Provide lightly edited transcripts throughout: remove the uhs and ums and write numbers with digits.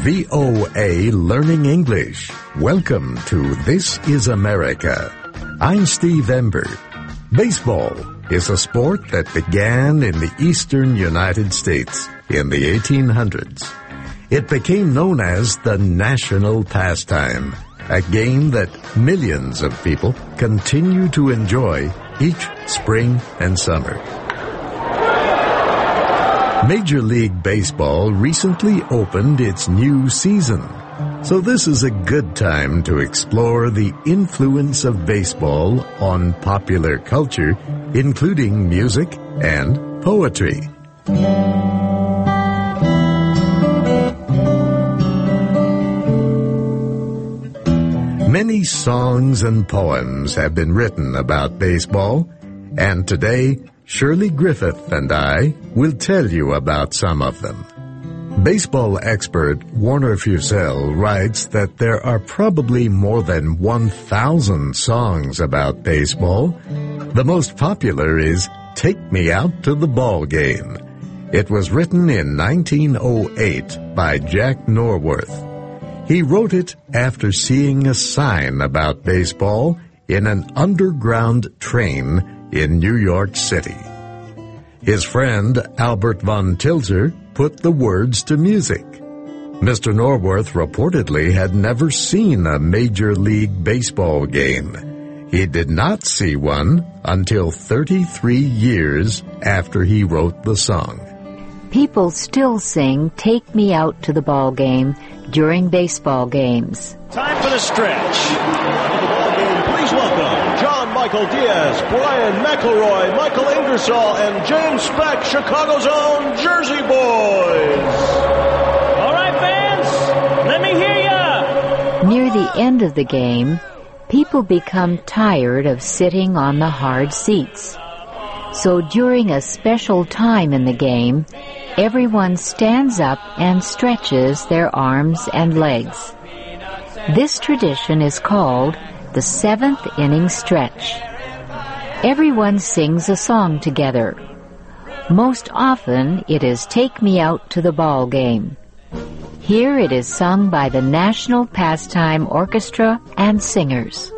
VOA Learning English. Welcome to This is America. I'm Steve Ember. Baseball is a sport that began in the eastern United States in the 1800s. It became known as the national pastime, a game that millions of people continue to enjoy each spring and summer. Major League Baseball recently opened its new season, so this is a good time to explore the influence of baseball on popular culture, including music and poetry. Many songs and poems have been written about baseball, and today Shirley Griffith and I will tell you about some of them. Baseball expert Warner Fussell writes that there are probably more than 1,000 songs about baseball. The most popular is Take Me Out to the Ball Game. It was written in 1908 by Jack Norworth. He wrote it after seeing a sign about baseball in an underground train in New York City. His friend Albert von Tilzer put the words to music. Mr. Norworth reportedly had never seen a Major League Baseball game. He did not see one until 33 years after he wrote the song. People still sing Take Me Out to the Ball Game during baseball games. Time for the stretch. Please welcome John Michael Diaz, Brian McElroy, Michael Ingersoll, and James Speck, Chicago's own Jersey Boys. All right, fans, let me hear ya. Near the end of the game, people become tired of sitting on the hard seats. So during a special time in the game, everyone stands up and stretches their arms and legs. This tradition is called the seventh inning stretch. Everyone sings a song together. Most often it is Take Me Out to the Ball Game. Here it is sung by the National Pastime Orchestra and singers.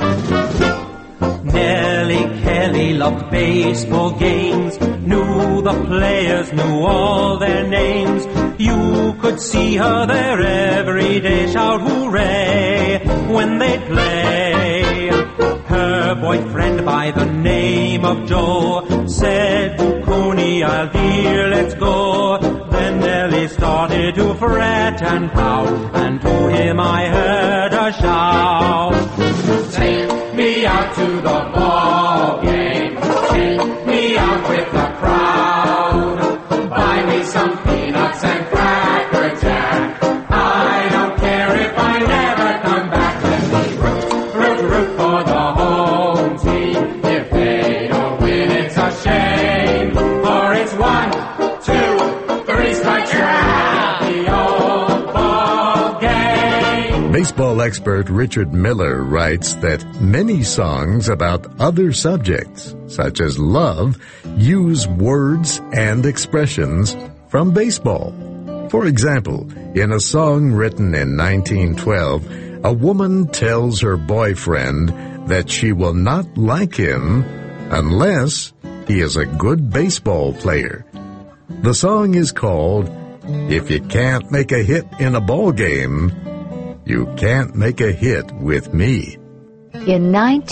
Nellie Kelly loved baseball games, knew the players, knew all their names. You could see her there every day, shout hooray when they play. Her boyfriend by the name of Joe said to Coney, "I'll dear, let's go." Then Nellie started to fret and pout, and to him I heard her shout, "Take me out to the ball game, take me out with the crowd, buy me some peanuts and Cracker Jack, I don't care if I never come back, let me root for the home team, if they don't win it's a shame, for it's 1, 2, 3 strikes out, the old ball game." Baseball expert Richard Miller writes that many songs about other subjects, such as love, use words and expressions from baseball. For example, in a song written in 1912, a woman tells her boyfriend that she will not like him unless he is a good baseball player. The song is called "If You Can't Make a Hit in a Ball Game, You Can't Make a Hit with Me." In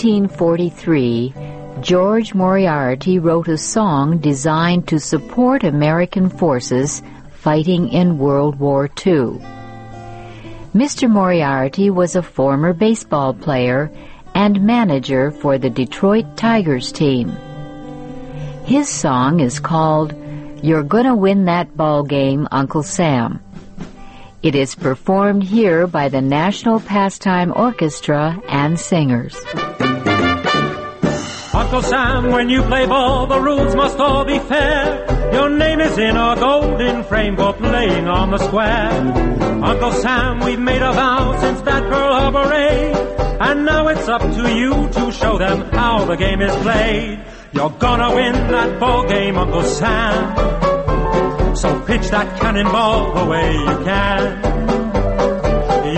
1943, George Moriarty wrote a song designed to support American forces fighting in World War II. Mr. Moriarty was a former baseball player and manager for the Detroit Tigers team. His song is called "You're Gonna Win That Ball Game, Uncle Sam." It is performed here by the National Pastime Orchestra and singers. Uncle Sam, when you play ball, the rules must all be fair. Your name is in a golden frame for playing on the square. Uncle Sam, we've made a vow since that Pearl Harbor raid, and now it's up to you to show them how the game is played. You're gonna win that ball game, Uncle Sam, so pitch that cannonball the way you can.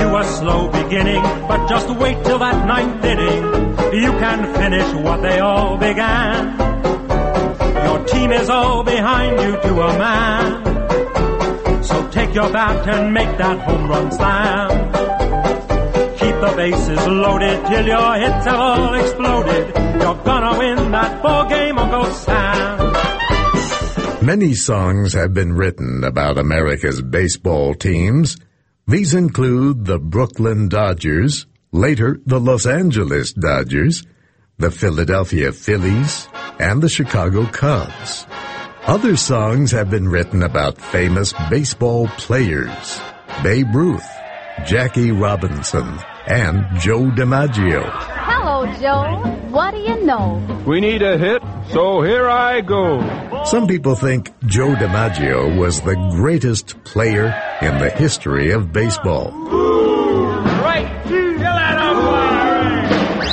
you a slow beginning, but just wait till that ninth inning. You can finish what they all began. Your team is all behind you to a man. So take your bat and make that home run slam. Keep the bases loaded till your hits have all exploded. You're gonna win that ball game, Uncle Sam. Many songs have been written about America's baseball teams. These include the Brooklyn Dodgers, later the Los Angeles Dodgers, the Philadelphia Phillies, and the Chicago Cubs. Other songs have been written about famous baseball players, Babe Ruth, Jackie Robinson, and Joe DiMaggio. Hello, Joe. What do you know? We need a hit, so here I go. Some people think Joe DiMaggio was the greatest player in the history of baseball. Right. Get that up.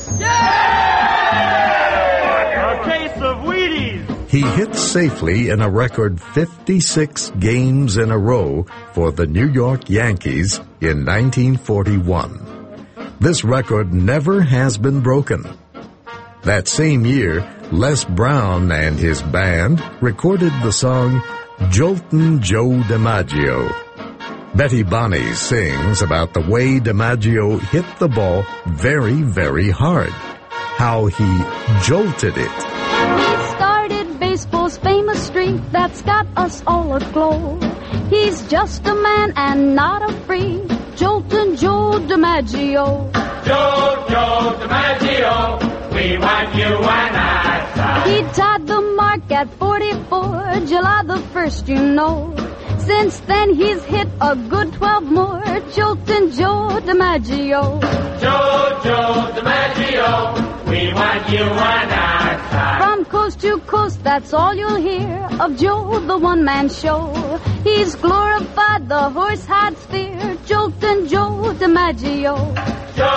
Yeah! A case of Wheaties. He hit safely in a record 56 games in a row for the New York Yankees in 1941. This record never has been broken. That same year, Les Brown and his band recorded the song Joltin' Joe DiMaggio. Betty Bonney sings about the way DiMaggio hit the ball very, very hard, how he jolted it. He started baseball's famous streak that's got us all aglow. He's just a man and not a freak, Joltin' Joe DiMaggio. Joe DiMaggio, we want you and I. He tied the mark at 44, July the 1st, you know. Since then he's hit a good 12 more, Joltin' Joe DiMaggio. Joe DiMaggio, we want you and I. From coast to coast, that's all you'll hear of Joe, the one-man show. He's glorified the horse-hide sphere, Joltin' Joe DiMaggio.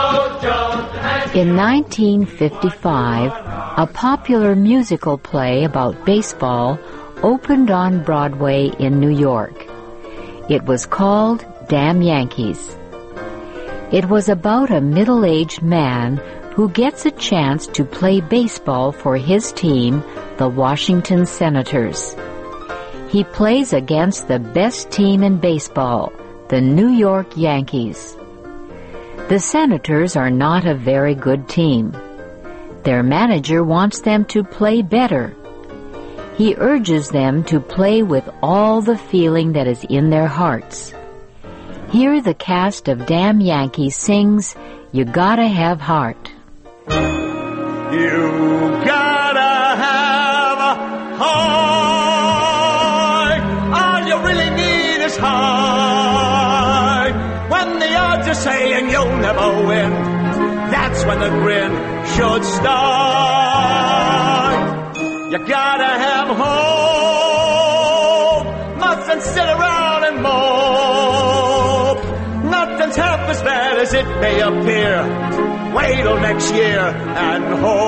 In 1955, a popular musical play about baseball opened on Broadway in New York. It was called Damn Yankees. It was about a middle-aged man who gets a chance to play baseball for his team, the Washington Senators. He plays against the best team in baseball, the New York Yankees. The Senators are not a very good team. Their manager wants them to play better. He urges them to play with all the feeling that is in their hearts. Here the cast of Damn Yankees sings, You Gotta Have Heart. You gotta have a heart. All you really need is heart. When the odds are saying you'll never win, that's when the grin should start. You gotta have hope. Mustn't sit around and mope. Nothing's half as bad as it may appear. Wait till next year and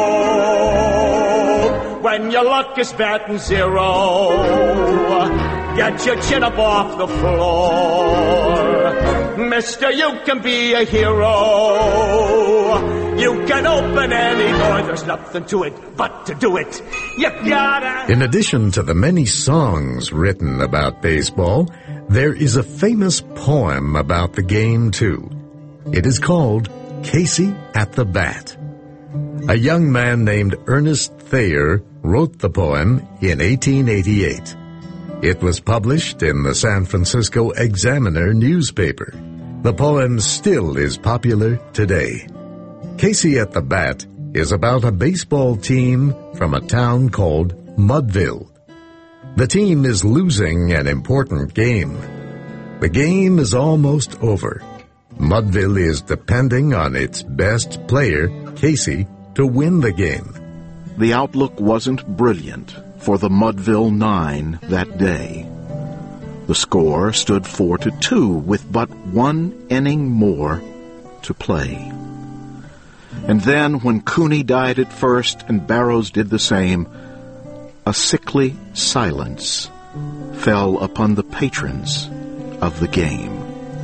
hope. When your luck is batting zero, get your chin up off the floor. Mister, you can be a hero. You can open any door. There's nothing to it but to do it. You gotta... In addition to the many songs written about baseball, there is a famous poem about the game, too. It is called Casey at the Bat. A young man named Ernest Thayer wrote the poem in 1888. It was published in the San Francisco Examiner newspaper. The poem still is popular today. Casey at the Bat is about a baseball team from a town called Mudville. The team is losing an important game. The game is almost over. Mudville is depending on its best player, Casey, to win the game. The outlook wasn't brilliant for the Mudville Nine that day. The score stood 4-2 with but one inning more to play. And then, when Cooney died at first and Barrows did the same, a sickly silence fell upon the patrons of the game.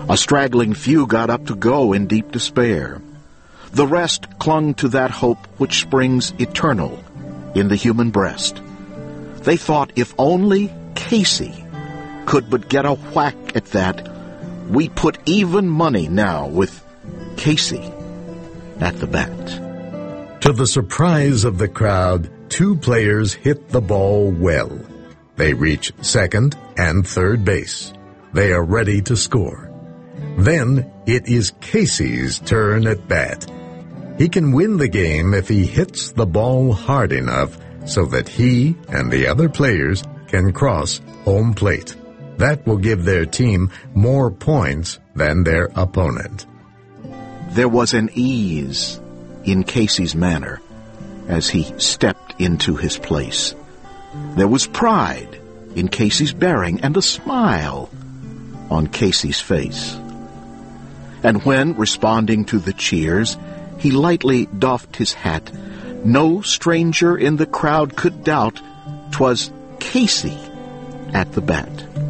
A straggling few got up to go in deep despair. The rest clung to that hope which springs eternal in the human breast. They thought if only Casey could but get a whack at that, we'd put even money now with Casey at the bat. To the surprise of the crowd, 2 players hit the ball well. They reach second and third base. They are ready to score. Then it is Casey's turn at bat. He can win the game if he hits the ball hard enough so that he and the other players can cross home plate. That will give their team more points than their opponent. There was an ease in Casey's manner as he stepped into his place. There was pride in Casey's bearing and a smile on Casey's face. And when, responding to the cheers, he lightly doffed his hat, no stranger in the crowd could doubt 'twas Casey at the bat.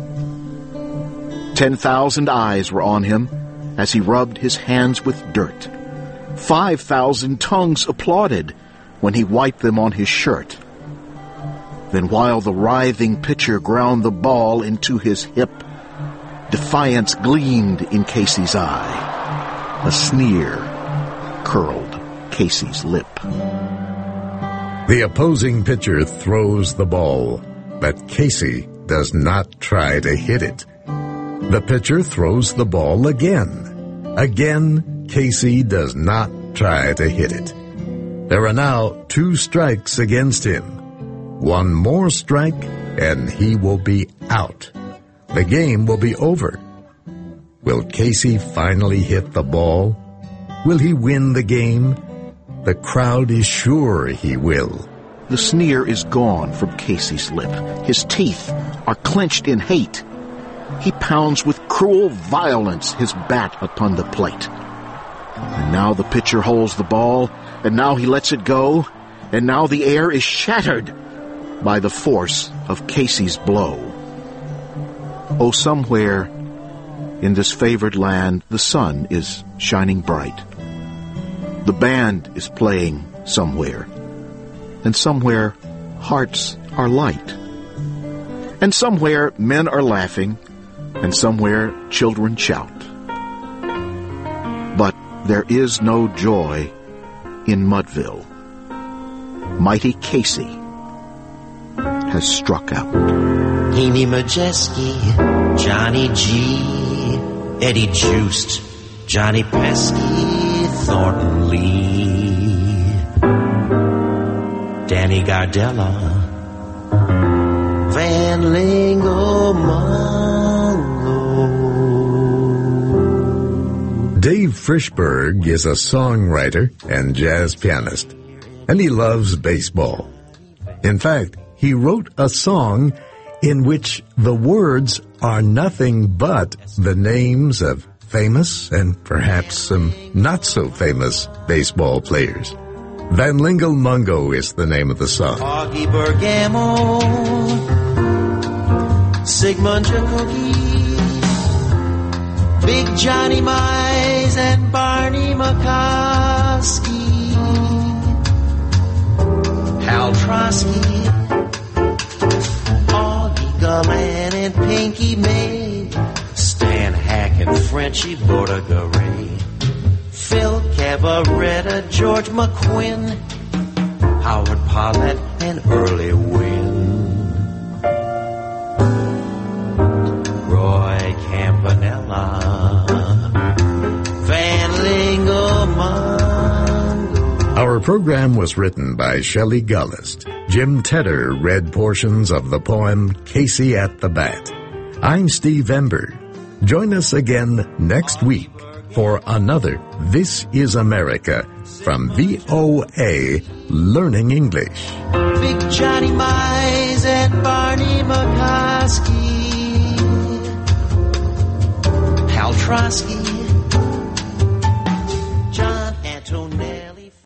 10,000 eyes were on him as he rubbed his hands with dirt. 5,000 tongues applauded when he wiped them on his shirt. Then while the writhing pitcher ground the ball into his hip, defiance gleamed in Casey's eye. A sneer curled Casey's lip. The opposing pitcher throws the ball, but Casey does not try to hit it. The pitcher throws the ball again. Again, Casey does not try to hit it. There are now 2 strikes against him. 1 more strike, and he will be out. The game will be over. Will Casey finally hit the ball? Will he win the game? The crowd is sure he will. The sneer is gone from Casey's lip. His teeth are clenched in hate. He pounds with cruel violence his bat upon the plate. And now the pitcher holds the ball, and now he lets it go, and now the air is shattered by the force of Casey's blow. Oh, somewhere in this favored land the sun is shining bright. The band is playing somewhere, and somewhere hearts are light. And somewhere men are laughing, and somewhere children shout. But there is no joy in Mudville. Mighty Casey has struck out. Amy Majeski, Johnny G, Eddie Juiced, Johnny Pesky, Thornton Lee, Danny Gardella, Van Lingo Mungo. Dave Frischberg is a songwriter and jazz pianist, and he loves baseball. In fact, he wrote a song in which the words are nothing but the names of famous and perhaps some not-so-famous baseball players. Van Lingle Mungo is the name of the song. Augie Bergamo, Sigmund Jacoby, Big Johnny Mize and Barney McCoskey, Hal Trotsky, Augie Gullen and Pinky May, Stan Hack and Frenchie Bordegaray, Phil Cavaretta, George McQuinn, Howard Paulette and Early Wynn, Roy Campanella, Van Lingo Mungo. Our program was written by Shelley Gullist. Jim Tedder read portions of the poem Casey at the Bat. I'm Steve Ember. Join us again next week for another This is America from VOA Learning English. Big Johnny Mize and Barney McCoskey, Hal Trotsky